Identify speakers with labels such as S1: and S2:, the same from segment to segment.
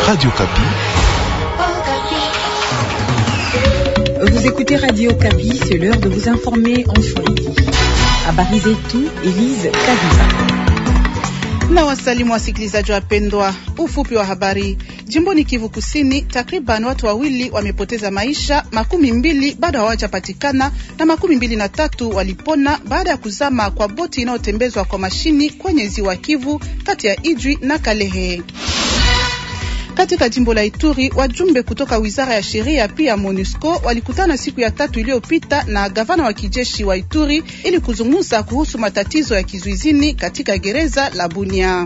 S1: Radio Kapi.
S2: Vous écoutez Radio Kapi, c'est l'heure de vous informer en Swahili. Habari zetu, Elise Kabiza.
S3: Na wasalimu wasikilizaji wapendwa, ufupi wa habari. Jimboni Kivu Kusini, takriban watu wawili wamepoteza maisha, 20 bado hawajapatikana na 23 walipona baada ya kuzama kwa boti inayotembezwa kwa mashini kwenye ziwa Kivu kati ya Ijwi na Kalehe. Katika jimbo la Ituri, wajumbe kutoka Wizara ya Sheria pia MONUSCO walikutana siku ya 3 iliyopita na gavana wa kijeshi wa Ituri ili kuzungumza kuhusu matatizo ya kizuizini katika gereza la Bunia.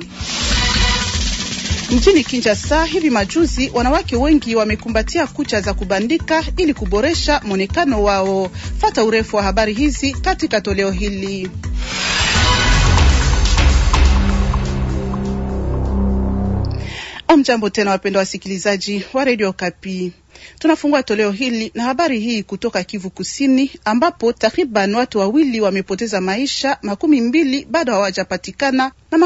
S3: Mjini Kinshasa hivi majuzi, wanawake wengi wamekumbatia kucha za kubandika ili kuboresha monekano wao. Fata urefu wa habari hizi katika toleo hili. Mjambo tena wapendwa wasikilizaji wa Radio Kapi. Tunafungua toleo hili na habari hii kutoka Kivu Kusini, ambapo takriban watu wawili wamepoteza maisha, 20 bado hawajapatikana na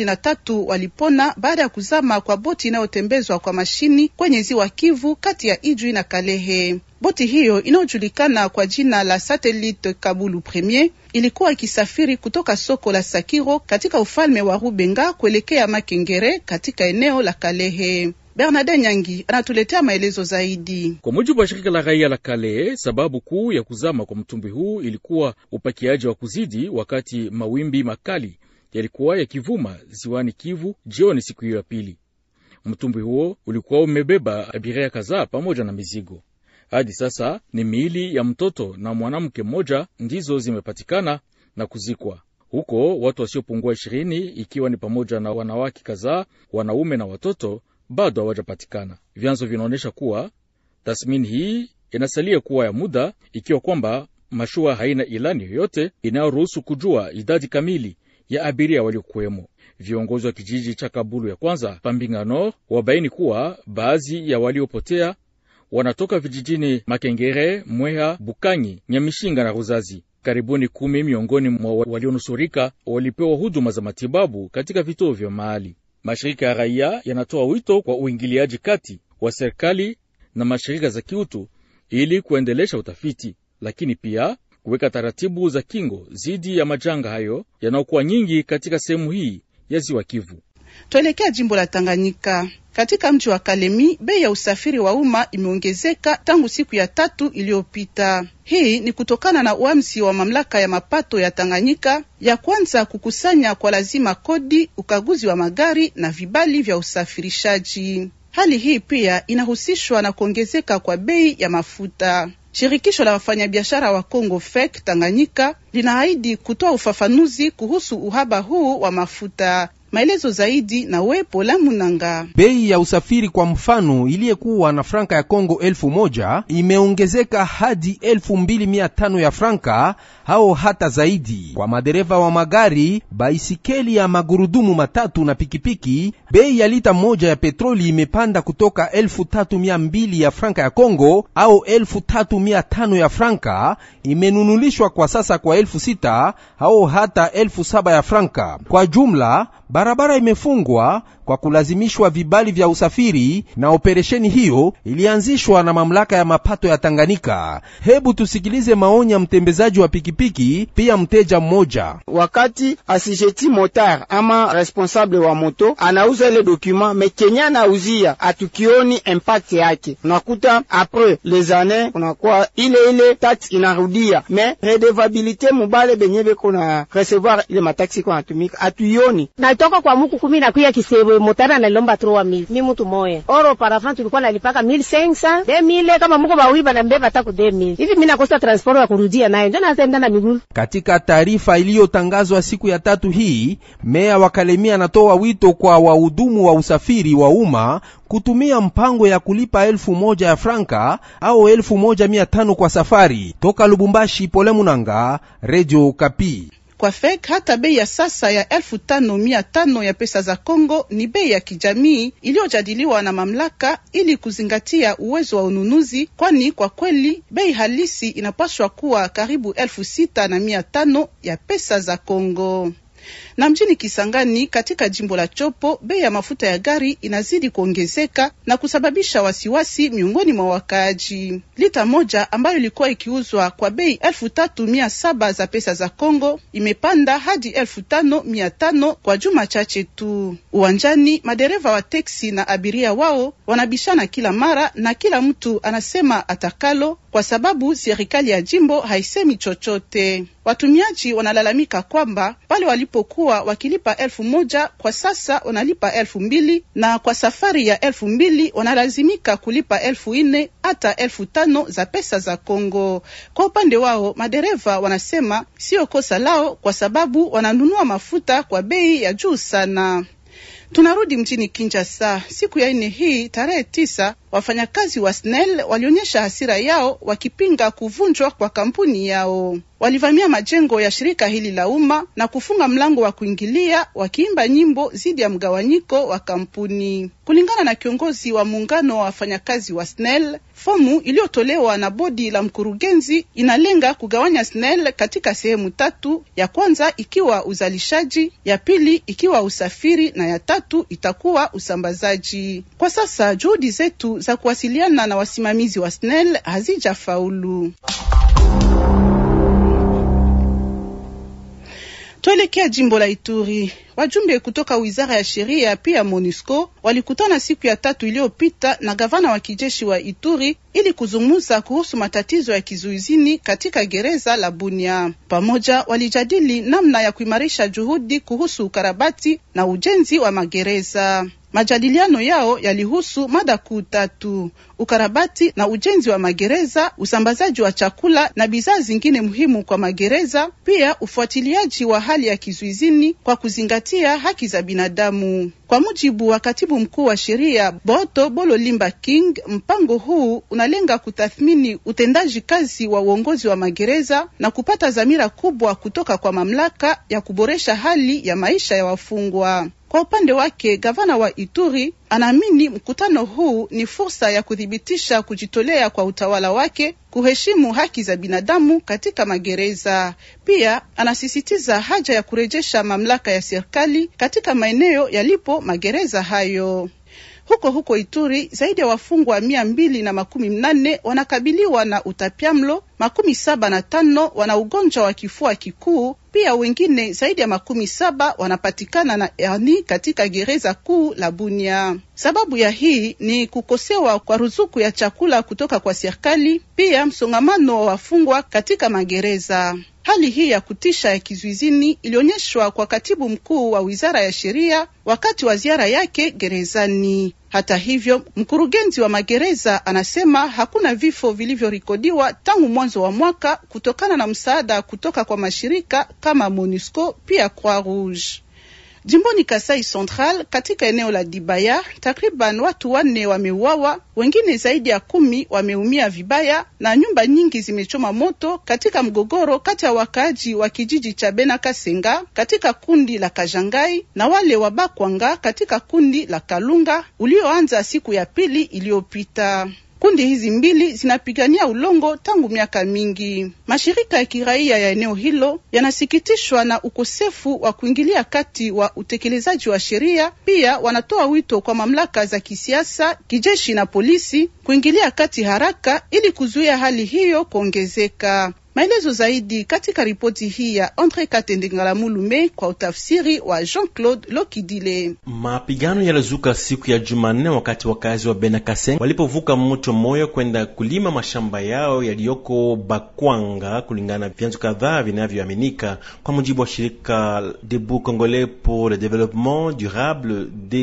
S3: 23 walipona baada ya kuzama kwa boti inayotembezwa kwa mashini kwenye ziwa Kivu kati ya Ijwi na Kalehe. Boti hiyo inayojulikana kwa jina la Satellite Kabulu Premier ilikuwa ikisafiri kutoka soko la Sakiro katika ufalme wa Rubenga kuelekea Makengere katika eneo la Kalehe. Bernard Nyangi anatuletea maelezo zaidi.
S4: Kwa mujibu wa shirika la raia la Kalehe, sababu kuu ya kuzama kwa mtumbwi huu ilikuwa upakiaji wa kuzidi wakati mawimbi makali yalikuwa yakivuma ziwani Kivu jioni siku hiyo ya pili. Mtumbwi huo ulikuwa umebeba abiria kadhaa pamoja na mizigo. Hadi sasa ni miili ya mtoto na mwanamke mmoja ndizo zimepatikana na kuzikwa. Huko watu wasiopungua 20 ikiwa ni pamoja na wanawake kadhaa, wanaume na watoto bado hawajapatikana. Vyanzo vinaonyesha kuwa tathmini hii inasalia kuwa ya muda, ikiwa kwamba mashua haina ilani yoyote inayoruhusu kujua idadi kamili ya abiria waliokuwemo. Viongozi wa kijiji cha Kabulu ya kwanza Pambinga Nord wabaini kuwa baadhi ya waliopotea wanatoka vijijini Makengere, Mweha, Bukanyi, Nyamishinga na Ruzazi. Karibuni 10 miongoni mwa walionusurika walipewa huduma za matibabu katika vituo vya mahali. Mashirika ya raia yanatoa wito kwa uingiliaji kati wa serikali na mashirika za kiutu ili kuendelesha utafiti, lakini pia kuweka taratibu za kingo zidi ya majanga hayo yanayokuwa nyingi katika sehemu hii ya ziwa Kivu.
S3: Tuelekea jimbo la Tanganyika. Katika mji wa Kalemi, bei ya usafiri wa umma imeongezeka tangu siku ya 3 iliyopita. Hii ni kutokana na uamuzi wa mamlaka ya mapato ya Tanganyika ya kwanza kukusanya kwa lazima kodi, ukaguzi wa magari na vibali vya usafirishaji. Hali hii pia inahusishwa na kuongezeka kwa bei ya mafuta. Shirikisho la wafanyabiashara wa Kongo FEC Tanganyika linaahidi kutoa ufafanuzi kuhusu uhaba huu wa mafuta. Maelezo zaidi na Wepo la Munanga.
S5: Bei ya usafiri kwa mfano iliyekuwa na franka ya Kongo 1000 imeongezeka hadi 2500 ya franka au hata zaidi. Kwa madereva wa magari, baisikeli ya magurudumu matatu na pikipiki, bei ya lita moja ya petroli imepanda kutoka 3200 ya franka ya Kongo au 3500 ya franka, imenunulishwa kwa sasa kwa 6000 au hata 7000 ya franka. Kwa jumla, barabara imefungwa kwa kulazimishwa vibali vya usafiri, na operesheni hiyo ilianzishwa na mamlaka ya mapato ya Tanganyika. Hebu tusikilize maoni ya mtembezaji wa pikipiki pia mteja mmoja.
S6: Wakati asijeti motar ama responsable wa moto anauza ile document, mekenya anauzia atukioni impact yake. Unakuta après les années unakuwa ile tax inarudia, mais redevabilité mubale benyebe kuna recevoir ile mataxi kwa atumika atuioni.
S7: Natoka kwa muku 10 na kuya Kisebo motara na lomba 3000 mimi mtu moya oro parafan tulikuwa nalipaka 1500 2000 kama muko bawiba na mbeba taku 2000 hivi. Mimi nakosa transport ya kurudia nayo ndio naenda na miguu. Katika
S5: taarifa iliyotangazwa siku ya 3 hii, meya wa Kalemi anatoa wito kwa wahudumu wa usafiri wa umma kutumia mpango ya kulipa 1000 ya franka au 1500 kwa safari. Toka Lubumbashi, Pole Munanga, Radio Kapi.
S3: Kwa FEC hata bei ya sasa ya 1500 ya pesa za Kongo ni bei ya kijamii iliyojadiliwa na mamlaka ili kuzingatia uwezo wa ununuzi, kwani kwa kweli bei halisi inapaswa kuwa karibu 6500 ya pesa za Kongo. Na mjini Kisangani katika jimbo la Chopo, bei ya mafuta ya gari inazidi kuongezeka na kusababisha wasiwasi miongoni mwa wakaaji. Lita moja ambayo ilikuwa ikiuzwa kwa bei 3700 za pesa za Kongo imepanda hadi 5500 kwa juma chache tu. Uwanjani, madereva wa teksi na abiria wao wanabishana kila mara na kila mtu anasema atakalo, kwa sababu serikali ya jimbo haisemi chochote. Watumiaji wanalalamika kwamba pale walipokuwa wakilipa 1000 kwa sasa wanalipa 2000, na kwa safari ya 2000 wanalazimika kulipa 4000 hata 5000 za pesa za Kongo. Kwa upande wao, madereva wanasema sio kosa lao kwa sababu wananunua mafuta kwa bei ya juu sana. Tunarudi mjini Kinshasa. Siku ya 4 hii tarehe 9, wafanyakazi wa SNEL walionyesha hasira yao wakipinga kuvunjwa kwa kampuni yao. Walivamia majengo ya shirika hili la umma na kufunga mlango wa kuingilia, wakiimba nyimbo zidi ya mgawanyiko wa kampuni. Kulingana na kiongozi wa muungano wa wafanyakazi wa SNEL, fomu iliyotolewa na bodi la mkurugenzi inalenga kugawanya SNEL katika sehemu 3, ya kwanza ikiwa uzalishaji, ya pili ikiwa usafiri, na ya tatu itakuwa usambazaji. Kwa sasa juhudi zetu za kuwasiliana na wasimamizi wa SNEL hazijafaulu. Tuelekea jimbo la Ituri. Wajumbe kutoka Wizara ya Sheria pia MONUSCO walikutana siku ya 3 iliyopita na gavana wa kijeshi wa Ituri ili kuzungumza kuhusu matatizo ya kizuizini katika gereza la Bunia. Pamoja walijadili namna ya kuimarisha juhudi kuhusu ukarabati na ujenzi wa magereza. Majadiliano yao yalihusu mada kuu 3: ukarabati na ujenzi wa magereza, usambazaji wa chakula na bidhaa zingine muhimu kwa magereza, pia ufuatiliaji wa hali ya kizuizini kwa kuzingatia haki za binadamu. Kwa mujibu wa katibu mkuu wa sheria Boto Bololimba King, mpango huu unalenga kutathmini utendaji kazi wa uongozi wa magereza na kupata dhamira kubwa kutoka kwa mamlaka ya kuboresha hali ya maisha ya wafungwa. Kwa upande wake, gavana wa Ituri anaamini mkutano huu ni fursa ya kudhibitisha kujitolea kwa utawala wake kuheshimu haki za binadamu katika magereza. Pia anasisitiza haja ya kurejesha mamlaka ya serikali katika maeneo yalipo magereza hayo. Huko Ituri, zaidi ya wafungwa 280 wanakabiliwa na utapiamlo, 75 wana ugonjwa wa kifua kikuu, pia wengine zaidi ya 70 wanapatikana na hernia katika gereza kuu la Bunia. Sababu ya hii ni kukosewa kwa ruzuku ya chakula kutoka kwa serikali, pia msongamano wa wafungwa katika magereza. Hali hii ya kutisha ya kizuizini ilionyeshwa kwa katibu mkuu wa Wizara ya Sheria wakati wa ziara yake gerezani. Hata hivyo, mkurugenzi wa magereza anasema hakuna vifo vilivyorekodiwa tangu mwanzo wa mwaka kutokana na msaada kutoka kwa mashirika kama MONUSCO pia Croix Rouge. Jimboni Kasai Central, katika eneo la Dibaya, takriban watu 4 wameuawa, wengine zaidi ya 10 wameumia vibaya, na nyumba nyingi zimechoma moto katika mgogoro kati ya wakaaji wa kijiji cha Benakasenga katika kundi la Kajangai na wale wa Bakwanga katika kundi la Kalunga, ulioanza siku ya 2 iliyopita. Kundi hizi mbili zinapigania ulongo tangu miaka mingi. Mashirika ya kiraia ya eneo hilo yanasikitishwa na ukosefu wa kuingilia kati wa utekelezaji wa sheria. Pia wanatoa wito kwa mamlaka za kisiasa, kijeshi na polisi kuingilia kati haraka ili kuzuia hali hiyo kuongezeka. Maelezo zaidi katika ripoti hii ya Andre Katendengala Mulume kwa utafsiri wa Jean-Claude Lokidile.
S1: Mapigano yalizuka siku ya Jumanne wakati wakazi wa Benakasenga walipovuka mto Moyo kwenda kulima mashamba yao yaliyoko Bakwanga, kulingana na vyanzo kadhaa vinavyoaminika. Kwa mujibu wa shirika Debout Congolais pour le Développement Durable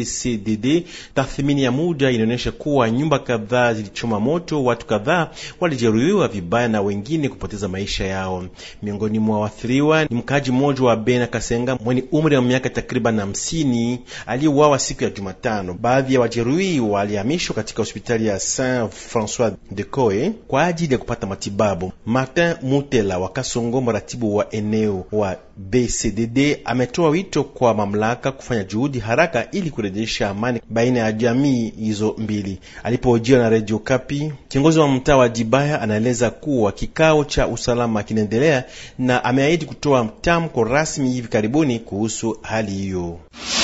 S1: DCDD, tathmini ya muda inaonyesha kuwa nyumba kadhaa zilichoma moto, watu kadhaa walijeruhiwa vibaya na wengine kupoteza maisha yao. Miongoni mwa waathiriwa ni mkaji mmoja wa Benakasenga mwenye umri wa miaka takriban 50 aliyeuawa siku ya Jumatano. Baadhi ya wajeruhi walihamishwa katika hospitali ya Saint François de Koe kwa ajili ya kupata matibabu. Martin Mutela wa Kasongo, mratibu wa eneo wa BCDD, ametoa wito kwa mamlaka kufanya juhudi haraka ili kurejesha amani baina ya jamii hizo mbili. Alipohojiwa na Radio Kapi, kiongozi wa mtaa wa Dibaya anaeleza kuwa kikao cha usalama kinaendelea, na ameahidi kutoa tamko rasmi hivi karibuni kuhusu hali hiyo.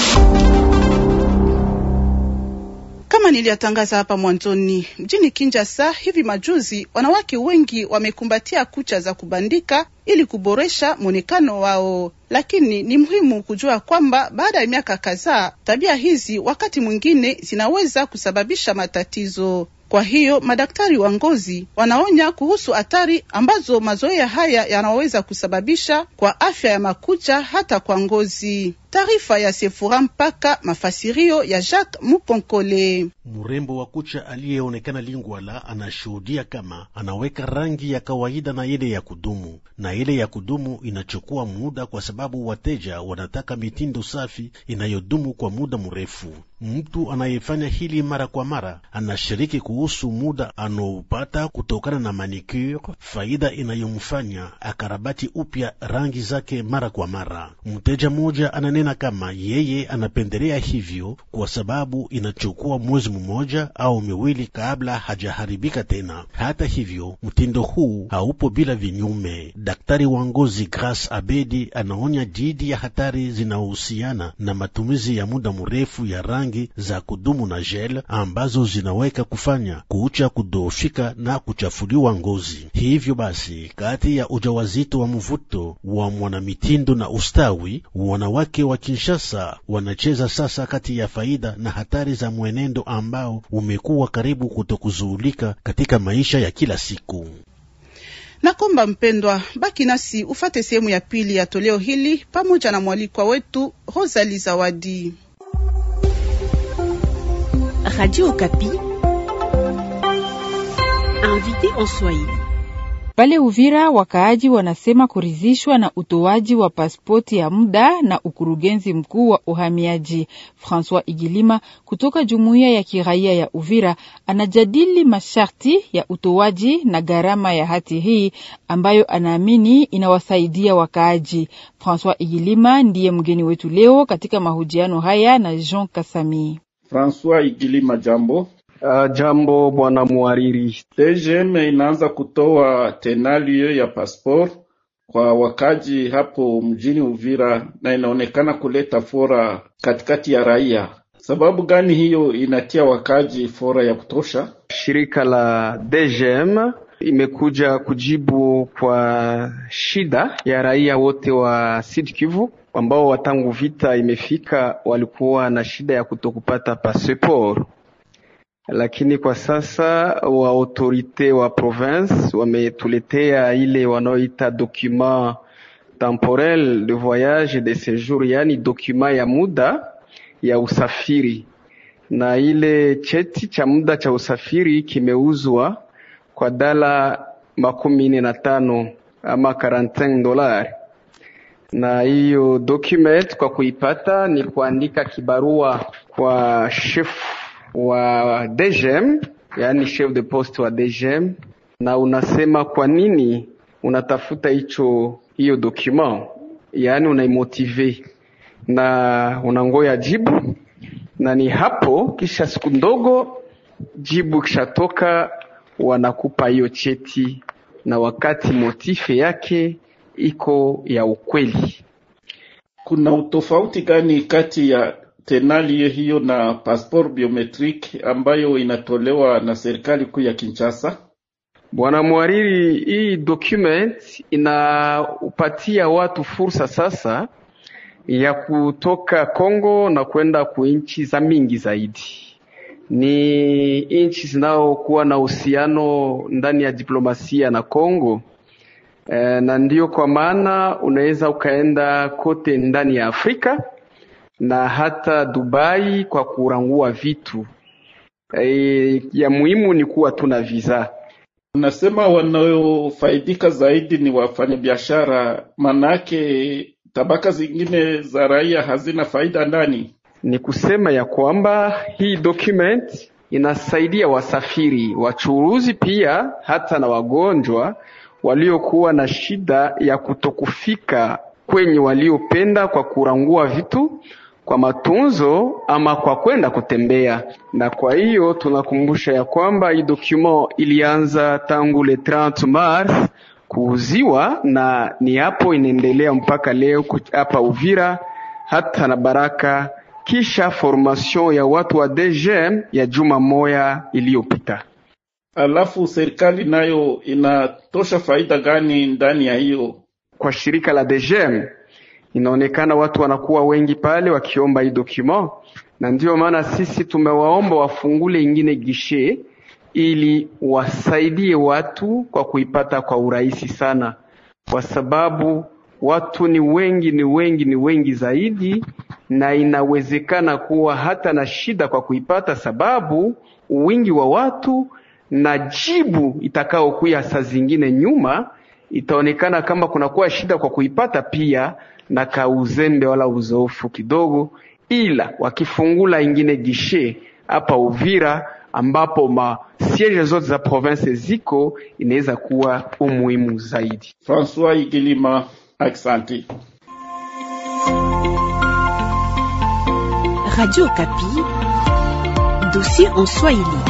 S3: Kama niliyatangaza hapa mwanzoni, mjini Kinshasa hivi majuzi wanawake wengi wamekumbatia kucha za kubandika ili kuboresha muonekano wao. Lakini ni muhimu kujua kwamba baada ya miaka kadhaa, tabia hizi wakati mwingine zinaweza kusababisha matatizo. Kwa hiyo madaktari wa ngozi wanaonya kuhusu hatari ambazo mazoea haya yanaweza kusababisha kwa afya ya makucha hata kwa ngozi. Taarifa ya Sefura Mpaka, mafasirio ya Jacques Mukonkole.
S8: Mrembo wa kucha aliyeonekana Lingwala anashuhudia kama anaweka rangi ya kawaida na ile ya kudumu, na ile ya kudumu inachukua muda kwa sababu wateja wanataka mitindo safi inayodumu kwa muda mrefu. Mtu anayefanya hili mara kwa mara anashiriki kuhusu muda anaopata kutokana na manicure, faida inayomfanya akarabati upya rangi zake mara kwa mara. Mteja mmoja ananena kama yeye anapendelea hivyo kwa sababu inachukua mwezi mmoja au miwili kabla hajaharibika tena. Hata hivyo, mtindo huu haupo bila vinyume. Daktari wa ngozi Grace Abedi anaonya dhidi ya hatari zinazohusiana na matumizi ya muda mrefu ya rangi za kudumu na gel ambazo zinaweka kufanya kucha kudhoofika na kuchafuliwa ngozi. Hivyo basi, kati ya ujawazito wa mvuto wa mwanamitindo na ustawi, wanawake wa Kinshasa wanacheza sasa kati ya faida na hatari za mwenendo ambao umekuwa karibu kutokuzuulika katika maisha ya kila siku.
S3: Nakomba mpendwa, baki nasi ufate sehemu ya pili ya toleo hili pamoja na mwalikwa wetu Rosalie Zawadi.
S2: Radio Okapi, invité en Swahili.
S9: Pale Uvira wakaaji wanasema kuridhishwa na utoaji wa pasipoti ya muda na ukurugenzi mkuu wa uhamiaji. François Igilima kutoka Jumuiya ya Kiraia ya Uvira anajadili masharti ya utoaji na gharama ya hati hii ambayo anaamini inawasaidia wakaaji. François Igilima ndiye mgeni wetu leo katika mahojiano haya na Jean Kasami.
S10: François Igilima, jambo.
S11: Jambo bwana muhariri.
S10: DGM inaanza kutoa tenalio ya passport kwa wakaji hapo mjini Uvira na inaonekana kuleta fora katikati ya raia. Sababu gani hiyo inatia wakaji fora ya kutosha?
S11: Shirika la DGM imekuja kujibu kwa shida ya raia wote wa Sud Kivu ambao watangu vita imefika walikuwa na shida ya kutokupata passport. Lakini kwa sasa wa autorite wa province wametuletea ile wanaoita document temporel de voyage et de séjour, yani document ya muda ya usafiri. Na ile cheti cha muda cha usafiri kimeuzwa kwa $45 ama $45. Na hiyo document kwa kuipata ni kuandika kibarua kwa chef wa DGM, yani chef de poste wa DGM, na unasema kwa nini unatafuta hiyo document, yani unaimotive na unangoya jibu, na ni hapo kisha siku ndogo jibu kishatoka wanakupa hiyo cheti, na wakati motife yake iko ya ukweli.
S10: Kuna utofauti gani kati ya tenali hiyo na passport biometric ambayo inatolewa na serikali kuu ya Kinshasa?
S11: Bwana mwariri, hii document inaupatia watu fursa sasa ya kutoka Kongo na kwenda ku nchi za mingi zaidi. Ni nchi zinazokuwa na uhusiano ndani ya diplomasia na Kongo. Na ndio kwa maana unaweza ukaenda kote ndani ya Afrika na hata Dubai kwa kurangua vitu. Ya muhimu ni kuwa tuna visa.
S10: Unasema wanaofaidika zaidi ni wafanyabiashara, manake tabaka zingine za raia hazina faida ndani.
S11: Ni kusema ya kwamba hii document inasaidia wasafiri, wachuruzi pia hata na wagonjwa waliokuwa na shida ya kutokufika kwenye waliopenda kwa kurangua vitu, kwa matunzo ama kwa kwenda kutembea. Na kwa hiyo tunakumbusha ya kwamba hii document ilianza tangu le 30 Mars kuuziwa, na ni hapo inaendelea mpaka leo hapa Uvira hata na Baraka, kisha formation ya watu wa DGM ya juma moya iliyopita.
S10: Alafu serikali nayo inatosha faida gani ndani ya hiyo?
S11: Kwa shirika la DGM inaonekana watu wanakuwa wengi pale wakiomba hii document, na ndio maana sisi tumewaomba wafungule ingine gishe ili wasaidie watu kwa kuipata kwa urahisi sana, kwa sababu watu ni wengi zaidi, na inawezekana kuwa hata na shida kwa kuipata, sababu wingi wa watu na jibu itakao kuya saa zingine nyuma itaonekana kama kunakuwa shida kwa kuipata pia na kauzembe wala uzoefu kidogo. Ila wakifungula ingine gishe hapa Uvira ambapo ma siege zote za province ziko, inaweza kuwa umuhimu zaidi.
S10: François Igilima, Aksanti.
S2: Radio Kapi, dossier en Swahili.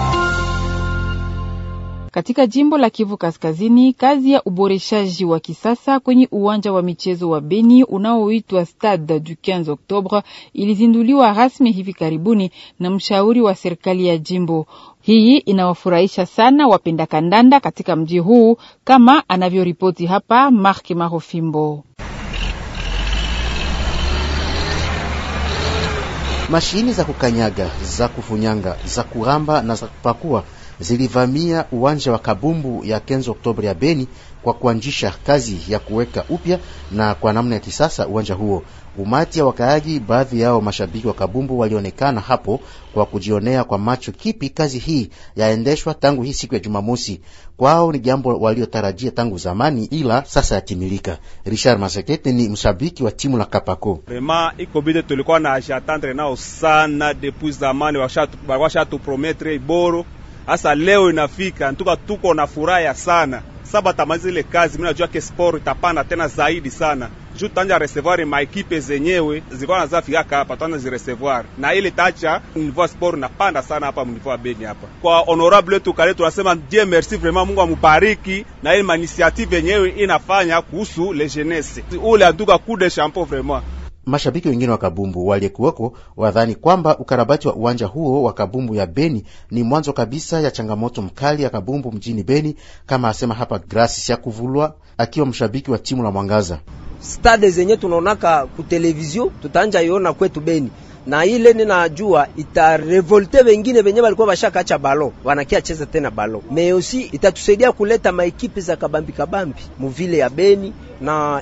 S9: Katika jimbo la Kivu Kaskazini, kazi ya uboreshaji wa kisasa kwenye uwanja wa michezo wa Beni unaoitwa Stade du 15 Octobre ilizinduliwa rasmi hivi karibuni na mshauri wa serikali ya jimbo. Hii inawafurahisha sana wapenda kandanda katika mji huu, kama anavyoripoti hapa Mark Marofimbo.
S12: Mashini za kukanyaga, za kufunyanga, za kuramba na za kupakua zilivamia uwanja wa kabumbu ya 15 Oktoba ya Beni kwa kuanzisha kazi ya kuweka upya na kwa namna ya kisasa uwanja huo. Umati ya wakaaji, baadhi yao mashabiki wa kabumbu, walionekana hapo kwa kujionea kwa macho kipi kazi hii yaendeshwa tangu hii siku ya Jumamosi. Kwao ni jambo waliotarajia tangu zamani, ila sasa yatimilika. Richard Masekete ni mshabiki wa timu la Kapako.
S13: Vraiment iko bide tulikuwa na attendre nao sana depuis zamani, washatu promettre iboro. Asa leo inafika, tuko na furaha sana. Saba tamazi ile kazi, mimi najua ke sport itapanda tena zaidi sana. Juu tanja recevoir ma equipe zenyewe zilikuwa nazafika hapa, tanja zi recevoir. Na ile tacha niveau sport napanda sana hapa niveau Beni hapa. Kwa honorable tu kale tunasema Dieu merci, vraiment Mungu amubariki na ile initiative yenyewe inafanya kuhusu les jeunesse. Ule aduka coup de chapeau vraiment.
S12: Mashabiki wengine wa kabumbu waliyekuwako wadhani kwamba ukarabati wa uwanja huo wa kabumbu ya Beni ni mwanzo kabisa ya changamoto mkali ya kabumbu mjini Beni, kama asema hapa Grace ya Kuvulwa, akiwa mshabiki wa timu la Mwangaza.
S14: Stade zenye tunaonaka ku television tutanja iona kwetu Beni, na ile ninajua itarevolte wengine wenye walikuwa bashakacha balo wanakia cheza tena balo. Meosi itatusaidia kuleta maekipe za kabambi mu vile ya Beni, na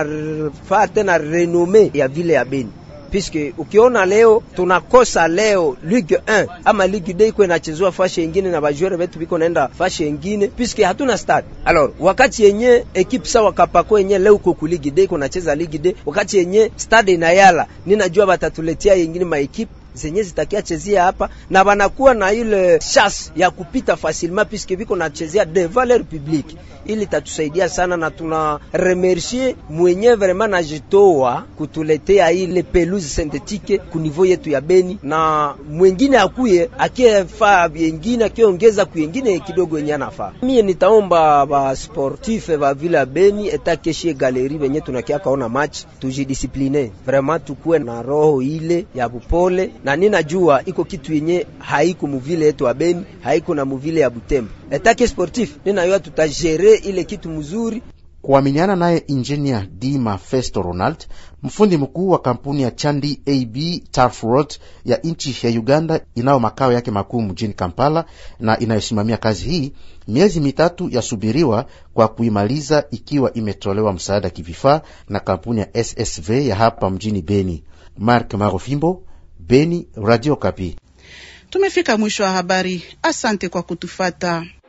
S14: inafaa tena renome ya vile ya Beni. Puisque ukiona leo tunakosa leo Ligue 1 ama Ligue 2 iko inachezwa fashe nyingine na bajoueur wetu biko naenda fashe nyingine, puisque hatuna stade. Alors wakati yenye equipe sawa Kapako yenye leo uko ku Ligue 2 iko nacheza Ligue 2, wakati yenye stade inayala, ninajua batatuletea nyingine ma equipe zenye zitakia chezea hapa na banakuwa na ile chance ya kupita facilement, puisque biko na chezea de valeur publique. Ili tatusaidia sana, na tuna remercier mwenye vraiment najitoa kutuletea ile pelouse synthétique ku niveau yetu ya Beni, na mwingine akuye akifaa vingine akiongeza kuingine kidogo yenye anafaa. Mimi nitaomba ba sportif ba vile Beni etakeshie galerie wenye tunakia kaona match, tujidiscipline vraiment, tukue na roho ile ya bupole, na ninajua iko kitu yenye haiko muvile yetu ya Beni, haiko na muvile ya Butembo. Etake sportif ninajua tutajere ile kitu mzuri.
S12: Kuaminiana naye engineer Dima Festo Ronald, mfundi mkuu wa kampuni ya Chandi AB Turf Road ya nchi ya Uganda inao makao yake makuu mjini Kampala na inayosimamia kazi hii, miezi mitatu yasubiriwa kwa kuimaliza, ikiwa imetolewa msaada kivifaa na kampuni ya SSV ya hapa mjini Beni. Mark Marofimbo, Beni, Radio Kapi.
S3: Tumefika mwisho wa habari. Asante kwa kutufata.